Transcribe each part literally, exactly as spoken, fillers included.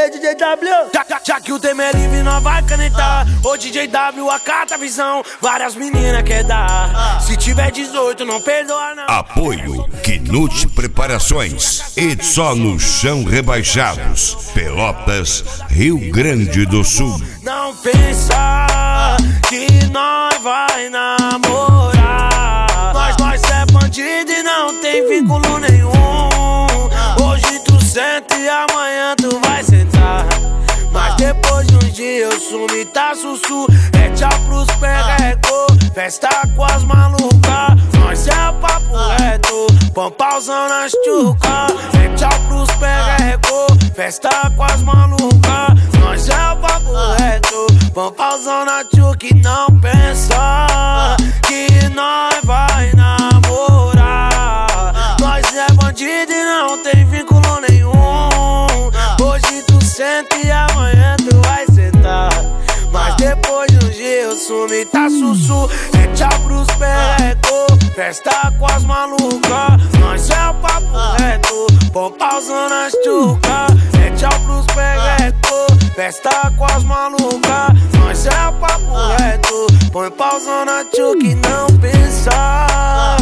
aí, D J W? Já, já, já que o tema é livre, nós vai canetar. Ô D J W, acata a visão. Várias meninas quer dar. Se tiver dezoito, não perdoa não. Apoio Knut Preparações e Só no Chão Rebaixados, Pelotas, Rio Grande do Sul. Não pensa que nós vai namorar. Nós, nós é bandido e não tem vínculo nenhum. Hoje tu senta e amanhã tu vai sentar. Mas depois de um dia eu sumi, tá sussu. É tchau pros perrecô, festa com as malucas. Nós é papo reto, pampauzão nas tchuca. É tchau pros perrecô, festa com as malucas. Nós é papo reto, pampauzão na tchuca. E não pensa que nós vai namorar. Nós é bandido e não tem vínculo nenhum. Hoje tu senta e amanhã tu vai sentar. Mas depois de um dia eu sumi, tá sussu. É tchau pros perrecô, festa com as malucas. Nós é o papo reto, pampauzão nas tchuca. É tchau pros perrecô, festa com as malucas. Nós é o papo reto, põe pauzão na tchuca e não pensar.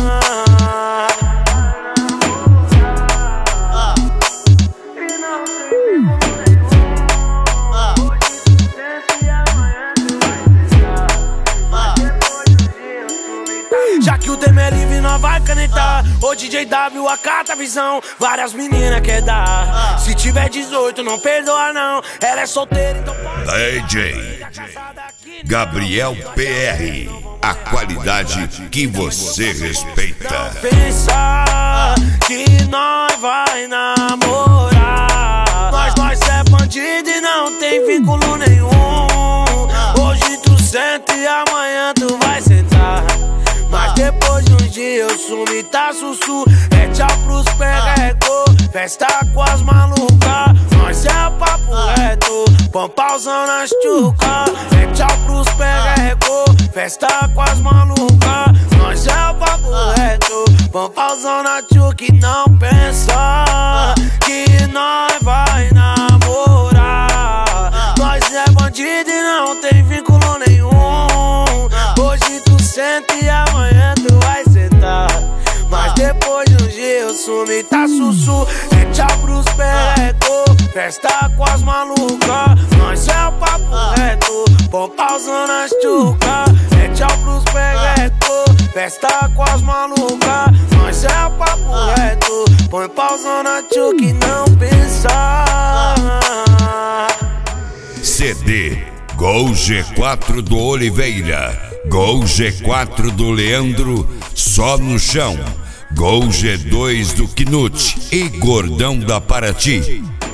Já que o tema é livre, nós vai canetar. Ô D J W, acata a visão. Várias meninas quer dar. Se tiver dezoito, não perdoa não. Ela é solteira, então pode. D J Gabriel P R, a qualidade que você respeita. Pensa que nós vai namorar. Nós, nós é bandido e não tem vínculo nenhum. Hoje tu senta e amanhã tu vai sentar. Mas depois de um dia eu sumi, tá sussu. É tchau pros perrecô, festa com as malucas. Nós é papo reto, pampauzão nas tchuca. É tchau pros perrecô, festa com as malucas. Nós é papo reto, pampauzão na tchuca. E não pensa que nós vai namorar. Nós é bandido e não tem vínculo nenhum. Hoje tu senta e amanhã tu vai sentar. Mas depois de um dia eu sumi, tá sussu. É tchau pros perrecô, festa com as malucas. Nós é o papo reto, pampauzão nas tchuca. É tchau pros perrecô, festa com as malucas. Nós é o papo reto, põe pauzão na tchuca e não pensar. C D Gol G quatro do Oliveira, Gol G quatro do Leandro, Só no Chão, Gol G dois do Knut e Gordão da Paraty.